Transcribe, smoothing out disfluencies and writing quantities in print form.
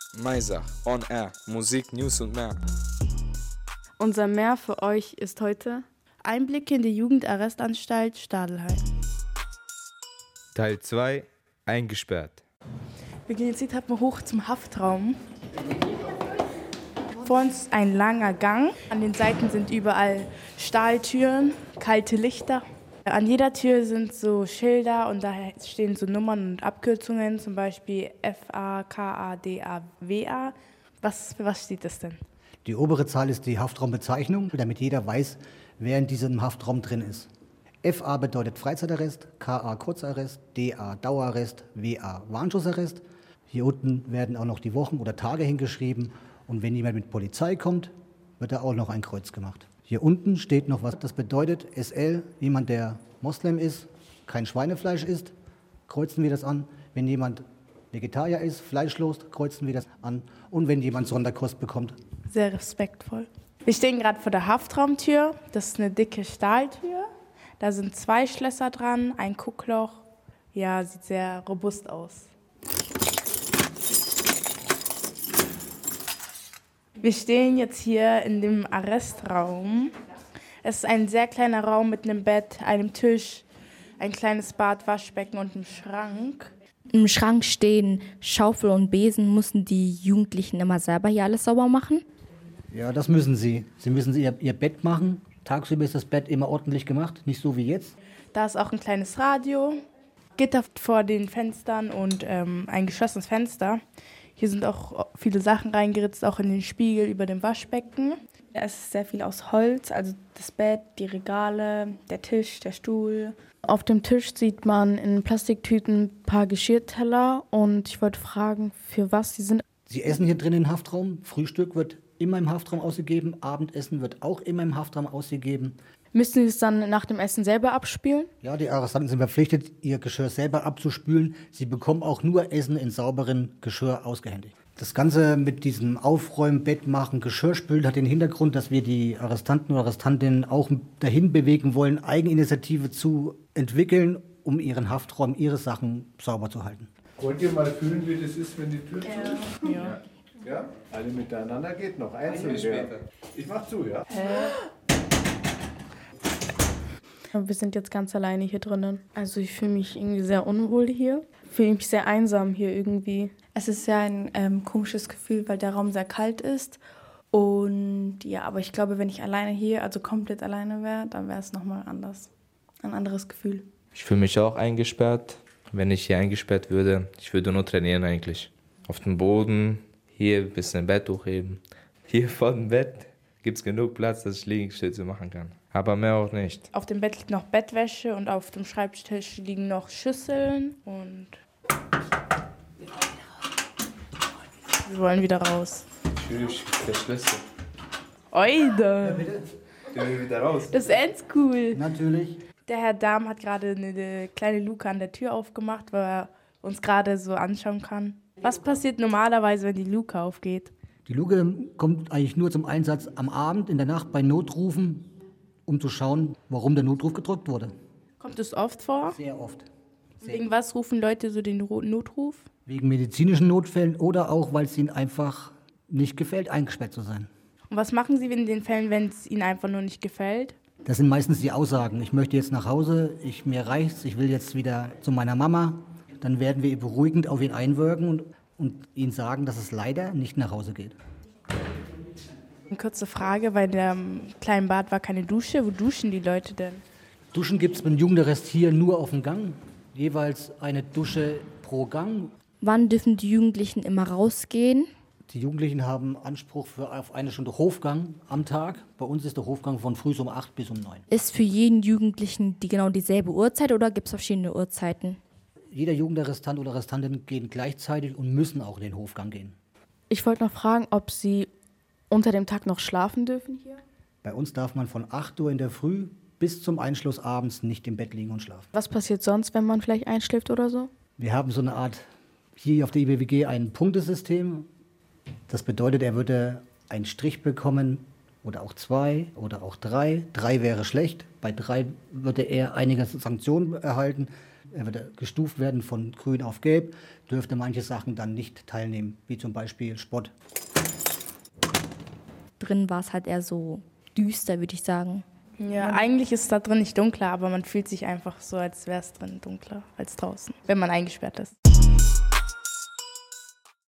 Maisach, On Air, Musik, News und mehr. Unser Mehr für euch ist heute Einblicke in die Jugendarrestanstalt Stadelheim. Teil 2, eingesperrt. Wir gehen jetzt die Treppe hoch zum Haftraum. Vor uns ein langer Gang. An den Seiten sind überall Stahltüren, kalte Lichter. An jeder Tür sind so Schilder und da stehen so Nummern und Abkürzungen, zum Beispiel FAKADAWA. Für was steht das denn? Die obere Zahl ist die Haftraumbezeichnung, damit jeder weiß, wer in diesem Haftraum drin ist. FA bedeutet Freizeitarrest, KA Kurzarrest, DA Dauerarrest, WA Warnschussarrest. Hier unten werden auch noch die Wochen oder Tage hingeschrieben und wenn jemand mit Polizei kommt, wird da auch noch ein Kreuz gemacht. Hier unten steht noch was, das bedeutet SL, jemand der Moslem ist, kein Schweinefleisch isst, kreuzen wir das an. Wenn jemand Vegetarier ist, fleischlos, kreuzen wir das an. Und wenn jemand Sonderkost bekommt. Sehr respektvoll. Wir stehen gerade vor der Haftraumtür. Das ist eine dicke Stahltür. Da sind 2 Schlösser dran, ein Guckloch. Ja, sieht sehr robust aus. Wir stehen jetzt hier in dem Arrestraum. Es ist ein sehr kleiner Raum mit einem Bett, einem Tisch, ein kleines Bad, Waschbecken und einem Schrank. Im Schrank stehen Schaufel und Besen. Müssen die Jugendlichen immer selber hier alles sauber machen? Ja, das müssen sie. Sie müssen ihr Bett machen. Tagsüber ist das Bett immer ordentlich gemacht, nicht so wie jetzt. Da ist auch ein kleines Radio, Gitter vor den Fenstern und ein geschlossenes Fenster. Hier sind auch viele Sachen reingeritzt, auch in den Spiegel über dem Waschbecken. Es ist sehr viel aus Holz, also das Bett, die Regale, der Tisch, der Stuhl. Auf dem Tisch sieht man in Plastiktüten ein paar Geschirrteller und ich wollte fragen, für was sie sind. Sie essen hier drin im Haftraum. Frühstück wird immer im Haftraum ausgegeben. Abendessen wird auch immer im Haftraum ausgegeben. Müssen Sie es dann nach dem Essen selber abspülen? Ja, die Arrestanten sind verpflichtet, ihr Geschirr selber abzuspülen. Sie bekommen auch nur Essen in sauberen Geschirr ausgehändigt. Das Ganze mit diesem Aufräumen, Bett machen, Geschirr spülen hat den Hintergrund, dass wir die Arrestanten oder Arrestantinnen auch dahin bewegen wollen, Eigeninitiative zu entwickeln, um ihren Haftraum, ihre Sachen sauber zu halten. Wollt ihr mal fühlen, wie das ist, wenn die Tür zu ist? Ja. Ja? Alle miteinander geht noch. Einzeln. Ich mach zu, ja? Wir sind jetzt ganz alleine hier drinnen. Also ich fühle mich irgendwie sehr unwohl hier. Ich fühle mich sehr einsam hier irgendwie. Es ist ja ein komisches Gefühl, weil der Raum sehr kalt ist. Und ja, aber ich glaube, wenn ich alleine hier, also komplett alleine wäre, dann wäre es nochmal anders. Ein anderes Gefühl. Ich fühle mich auch eingesperrt. Wenn ich hier eingesperrt würde, ich würde nur trainieren eigentlich. Auf dem Boden, hier ein bisschen Bett hochheben. Hier vor dem Bett gibt es genug Platz, dass ich Liegestütze machen kann. Aber mehr auch nicht. Auf dem Bett liegt noch Bettwäsche und auf dem Schreibtisch liegen noch Schüsseln und wir wollen wieder raus. Tschüss, der Schlüssel. Oide! Ja, bitte? Der will wieder raus. Das ist ends cool. Natürlich. Der Herr Dahm hat gerade eine kleine Luke an der Tür aufgemacht, weil er uns gerade so anschauen kann. Was passiert normalerweise, wenn die Luke aufgeht? Die Luke kommt eigentlich nur zum Einsatz am Abend, in der Nacht bei Notrufen, um zu schauen, warum der Notruf gedrückt wurde. Kommt es oft vor? Sehr oft. Wegen was rufen Leute so den Notruf? Wegen medizinischen Notfällen oder auch, weil es ihnen einfach nicht gefällt, eingesperrt zu sein. Und was machen Sie in den Fällen, wenn es Ihnen einfach nur nicht gefällt? Das sind meistens die Aussagen. Ich möchte jetzt nach Hause, mir reicht's, ich will jetzt wieder zu meiner Mama. Dann werden wir beruhigend auf ihn einwirken und ihm sagen, dass es leider nicht nach Hause geht. Eine kurze Frage, bei dem kleinen Bad war keine Dusche. Wo duschen die Leute denn? Duschen gibt es beim Jugendarrest hier nur auf dem Gang. Jeweils eine Dusche pro Gang. Wann dürfen die Jugendlichen immer rausgehen? Die Jugendlichen haben Anspruch auf eine Stunde Hofgang am Tag. Bei uns ist der Hofgang von früh um 8 bis um 9. Ist für jeden Jugendlichen genau dieselbe Uhrzeit oder gibt es verschiedene Uhrzeiten? Jeder Jugendarrestant oder Arrestantin gehen gleichzeitig und müssen auch in den Hofgang gehen. Ich wollte noch fragen, ob Sie unter dem Tag noch schlafen dürfen hier? Bei uns darf man von 8 Uhr in der Früh bis zum Einschluss abends nicht im Bett liegen und schlafen. Was passiert sonst, wenn man vielleicht einschläft oder so? Wir haben so eine Art, hier auf der IBWG ein Punktesystem. Das bedeutet, er würde einen Strich bekommen oder auch 2 oder auch 3. 3 wäre schlecht. Bei 3 würde er einige Sanktionen erhalten. gestuft werden von grün auf gelb, dürfte manche Sachen dann nicht teilnehmen, wie zum Beispiel Sport. Drin war es halt eher so düster, würde ich sagen. Ja, eigentlich ist es da drin nicht dunkler, aber man fühlt sich einfach so, als wäre es drin dunkler als draußen, wenn man eingesperrt ist.